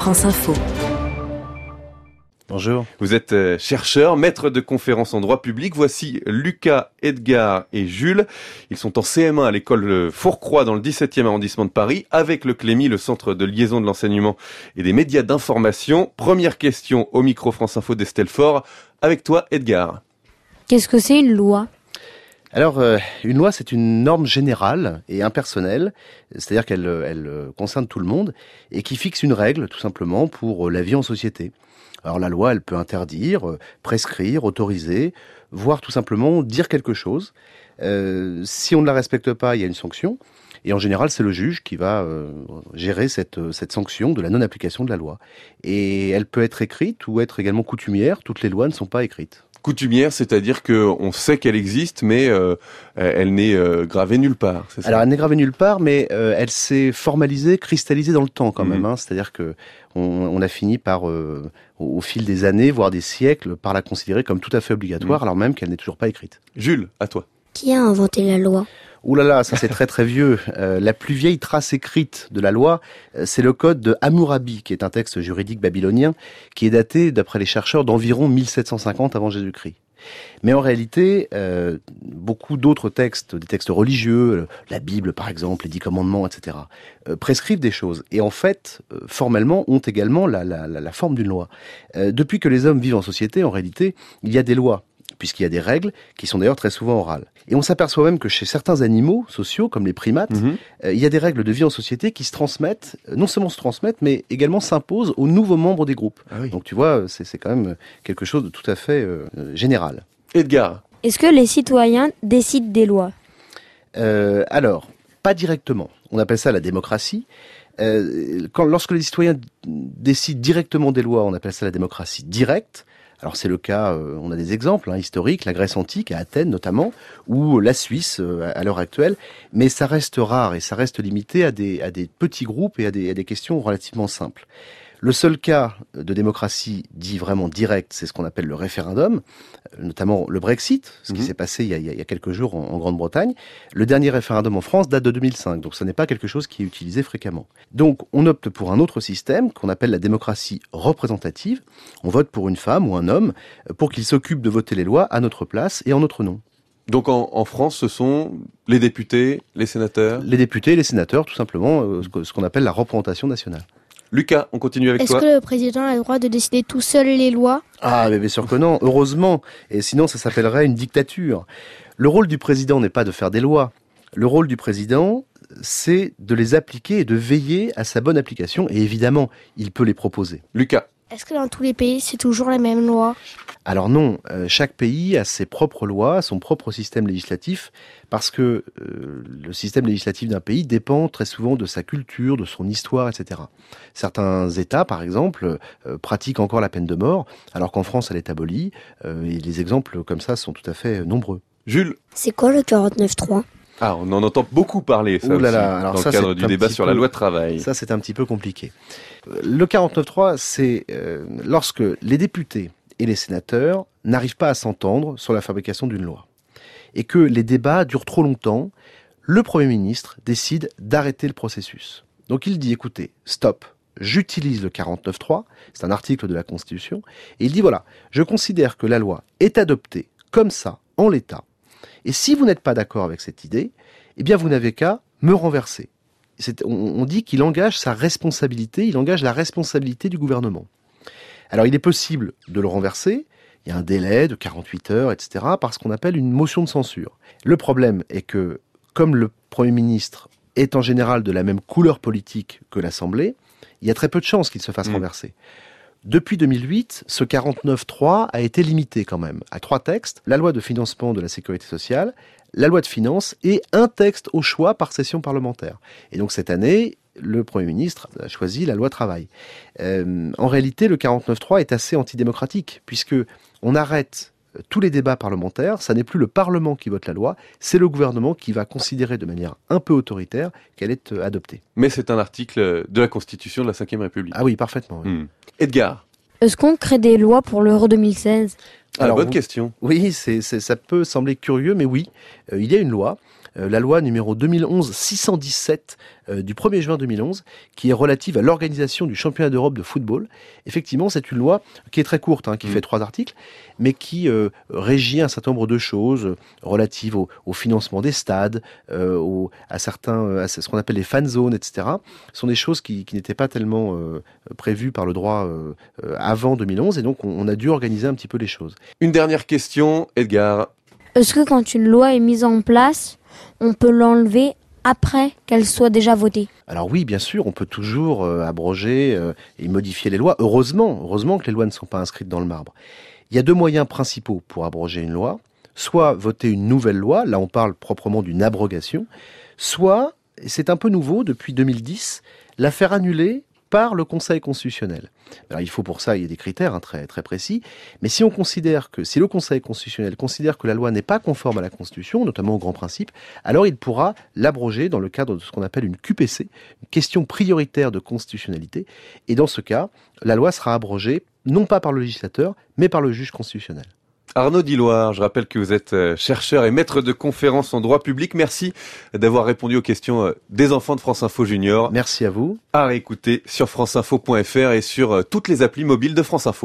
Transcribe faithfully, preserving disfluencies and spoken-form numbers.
France Info. Bonjour. Vous êtes euh, chercheur, maître de conférences en droit public. Voici Lucas, Edgar et Jules. Ils sont en C M un à l'école Fourcroy dans le dix-septième arrondissement de Paris avec le Clémy, le centre de liaison de l'enseignement et des médias d'information. Première question au micro France Info d'Estelle Faure. Avec toi, Edgar. Qu'est-ce que c'est une loi ? Alors, euh, une loi, c'est une norme générale et impersonnelle, c'est-à-dire qu'elle elle concerne tout le monde et qui fixe une règle, tout simplement, pour la vie en société. Alors la loi, elle peut interdire, euh, prescrire, autoriser, voire tout simplement dire quelque chose. Euh, si on ne la respecte pas, il y a une sanction. Et en général, c'est le juge qui va euh, gérer cette, cette sanction de la non-application de la loi. Et elle peut être écrite ou être également coutumière. Toutes les lois ne sont pas écrites. Coutumière, c'est-à-dire qu'on sait qu'elle existe, mais euh, elle n'est euh, gravée nulle part. C'est ça ? Alors, elle n'est gravée nulle part, mais euh, elle s'est formalisée, cristallisée dans le temps quand Mmh. même. Hein. C'est-à-dire que on, on a fini par, euh, au, au fil des années, voire des siècles, par la considérer comme tout à fait obligatoire, Mmh. alors même qu'elle n'est toujours pas écrite. Jules, à toi. Qui a inventé la loi ? Ouh là là, ça c'est très très vieux. Euh, la plus vieille trace écrite de la loi, euh, c'est le code de Hammurabi, qui est un texte juridique babylonien, qui est daté, d'après les chercheurs, d'environ mille sept cent cinquante avant Jésus-Christ. Mais en réalité, euh, beaucoup d'autres textes, des textes religieux, euh, la Bible par exemple, les Dix Commandements, et cetera, euh, prescrivent des choses. Et en fait, euh, formellement, ont également la, la, la, la forme d'une loi. Euh, depuis que les hommes vivent en société, en réalité, il y a des lois, puisqu'il y a des règles qui sont d'ailleurs très souvent orales. Et on s'aperçoit même que chez certains animaux sociaux, comme les primates, Mmh. euh, il y a des règles de vie en société qui se transmettent, euh, non seulement se transmettent, mais également s'imposent aux nouveaux membres des groupes. Ah oui. Donc tu vois, c'est, c'est quand même quelque chose de tout à fait euh, général. Edgar. Est-ce que les citoyens décident des lois ? Euh, alors, pas directement. On appelle ça la démocratie. Euh, quand, lorsque les citoyens décident directement des lois, on appelle ça la démocratie directe. Alors c'est le cas, euh, on a des exemples hein, historiques, la Grèce antique, à Athènes notamment, ou la Suisse euh, à l'heure actuelle, mais ça reste rare et ça reste limité à des, à des petits groupes et à des, à des questions relativement simples. Le seul cas de démocratie dit vraiment directe, c'est ce qu'on appelle le référendum, notamment le Brexit, ce qui Mmh. s'est passé il y, a, il y a quelques jours en, en Grande-Bretagne. Le dernier référendum en France date de deux mille cinq, donc ce n'est pas quelque chose qui est utilisé fréquemment. Donc on opte pour un autre système qu'on appelle la démocratie représentative. On vote pour une femme ou un homme pour qu'il s'occupe de voter les lois à notre place et en notre nom. Donc en, en France, ce sont les députés, les sénateurs. Les députés et les sénateurs, tout simplement, euh, ce, que- ce qu'on appelle la représentation nationale. Lucas, on continue avec Est-ce toi. que le président a le droit de décider tout seul les lois ? Ah, mais bien sûr que non, heureusement. Et sinon, ça s'appellerait une dictature. Le rôle du président n'est pas de faire des lois. Le rôle du président, c'est de les appliquer et de veiller à sa bonne application. Et évidemment, il peut les proposer. Lucas. Est-ce que dans tous les pays, c'est toujours les mêmes lois ? Alors non, euh, chaque pays a ses propres lois, son propre système législatif, parce que euh, le système législatif d'un pays dépend très souvent de sa culture, de son histoire, et cetera. Certains États, par exemple, euh, pratiquent encore la peine de mort, alors qu'en France, elle est abolie, euh, et les exemples comme ça sont tout à fait nombreux. Jules. C'est quoi le quarante-neuf trois ? Ah, on en entend beaucoup parler, ça Ouh là aussi, là, alors dans ça, le cadre c'est du un débat petit sur la peu- loi de travail. Ça, c'est un petit peu compliqué. Euh, Le quarante-neuf trois, c'est euh, lorsque les députés et les sénateurs n'arrivent pas à s'entendre sur la fabrication d'une loi. Et que les débats durent trop longtemps, le Premier ministre décide d'arrêter le processus. Donc il dit, écoutez, stop, j'utilise le quarante-neuf trois, c'est un article de la Constitution, et il dit, voilà, je considère que la loi est adoptée comme ça, en l'état, et si vous n'êtes pas d'accord avec cette idée, eh bien vous n'avez qu'à me renverser. C'est, on, on dit qu'il engage sa responsabilité, il engage la responsabilité du gouvernement. Alors il est possible de le renverser, il y a un délai de quarante-huit heures, et cetera, par ce qu'on appelle une motion de censure. Le problème est que, comme le Premier ministre est en général de la même couleur politique que l'Assemblée, il y a très peu de chances qu'il se fasse Mmh. renverser. Depuis deux mille huit, ce quarante-neuf trois a été limité quand même à trois textes, la loi de financement de la sécurité sociale, la loi de finances et un texte au choix par session parlementaire. Et donc cette année, le Premier ministre a choisi la loi travail. Euh, en réalité, le quarante-neuf trois est assez antidémocratique, puisque on arrête tous les débats parlementaires, ça n'est plus le Parlement qui vote la loi, c'est le gouvernement qui va considérer de manière un peu autoritaire qu'elle est euh, adoptée. Mais c'est un article de la Constitution de la cinquième République. Ah oui, parfaitement. Oui. Hmm. Edgar. Est-ce qu'on crée des lois pour l'Euro deux mille seize ? Ah, Alors, bonne vous- question. Oui, c'est, c'est, ça peut sembler curieux, mais oui, euh, il y a une loi euh, la loi numéro deux mille onze six cent dix-sept euh, du premier juin deux mille onze, qui est relative à l'organisation du championnat d'Europe de football. Effectivement, c'est une loi qui est très courte, hein, qui mmh. fait trois articles, mais qui euh, régit un certain nombre de choses euh, relatives au, au financement des stades, euh, au, à certains, à ce qu'on appelle les fan zones, et cetera. Ce sont des choses qui, qui n'étaient pas tellement euh, prévues par le droit euh, avant deux mille onze, et donc on, on a dû organiser un petit peu les choses. Une dernière question, Edgar. Est-ce que quand une loi est mise en place, on peut l'enlever après qu'elle soit déjà votée? Alors oui, bien sûr, on peut toujours euh, abroger euh, et modifier les lois. Heureusement, heureusement que les lois ne sont pas inscrites dans le marbre. Il y a deux moyens principaux pour abroger une loi. Soit voter une nouvelle loi, là on parle proprement d'une abrogation, soit, et c'est un peu nouveau depuis deux mille dix, la faire annuler par le Conseil constitutionnel. Alors il faut pour ça, il y a des critères hein, très, très précis, mais si on considère que, si le Conseil constitutionnel considère que la loi n'est pas conforme à la Constitution, notamment aux grands principes, alors il pourra l'abroger dans le cadre de ce qu'on appelle une Q P C, une question prioritaire de constitutionnalité, et dans ce cas, la loi sera abrogée non pas par le législateur, mais par le juge constitutionnel. Arnaud Dilloire, je rappelle que vous êtes chercheur et maître de conférences en droit public. Merci d'avoir répondu aux questions des enfants de France Info Junior. Merci à vous. À réécouter sur franceinfo point f r et sur toutes les applis mobiles de France Info.